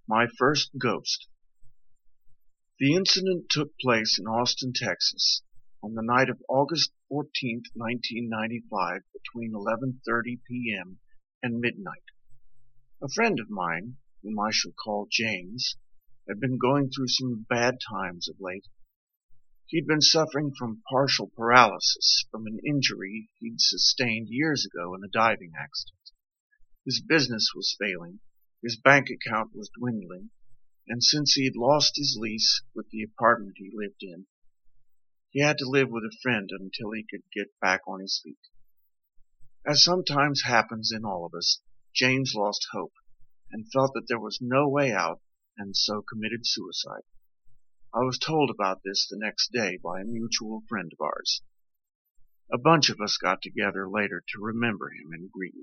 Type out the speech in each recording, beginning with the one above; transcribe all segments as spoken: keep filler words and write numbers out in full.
My First Ghost. The incident took place in Austin, Texas, on the night of August fourteenth, nineteen ninety-five, between eleven thirty p.m. and midnight. A friend of mine, whom I shall call James, had been going through some bad times of late. He'd been suffering from partial paralysis from an injury he'd sustained years ago in a diving accident. His business was failing, his bank account was dwindling, and since he had lost his lease with the apartment he lived in, he had to live with a friend until he could get back on his feet. As sometimes happens in all of us, James lost hope and felt that there was no way out, and so committed suicide. I was told about this the next day by a mutual friend of ours. A bunch of us got together later to remember him and grieve.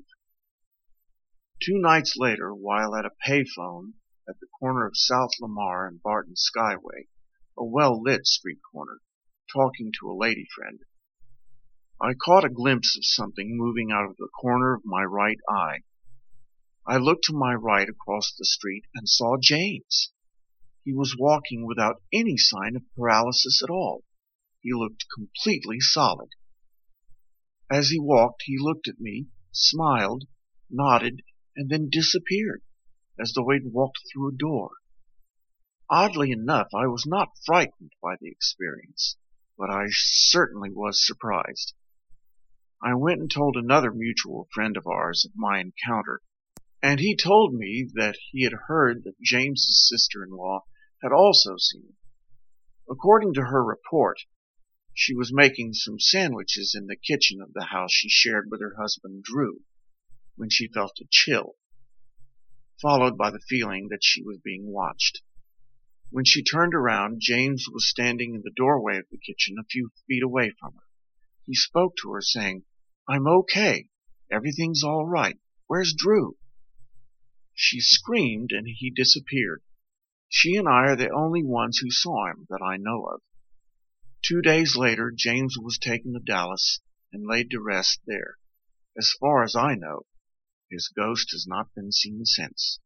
Two nights later, while at a payphone at the corner of South Lamar and Barton Skyway, a well-lit street corner, talking to a lady friend, I caught a glimpse of something moving out of the corner of my right eye. I looked to my right across the street and saw James. He was walking without any sign of paralysis at all. He looked completely solid. As he walked, he looked at me, smiled, nodded, and then disappeared, as though he'd walked through a door. Oddly enough, I was not frightened by the experience, but I certainly was surprised. I went and told another mutual friend of ours of my encounter, and he told me that he had heard that James's sister-in-law had also seen him. According to her report, she was making some sandwiches in the kitchen of the house she shared with her husband Drew, when she felt a chill, followed by the feeling that she was being watched. When she turned around, James was standing in the doorway of the kitchen a few feet away from her. He spoke to her, saying, "I'm okay. Everything's all right. Where's Drew?" She screamed, and he disappeared. She and I are the only ones who saw him that I know of. Two days later, James was taken to Dallas and laid to rest there. As far as I know, his ghost has not been seen since.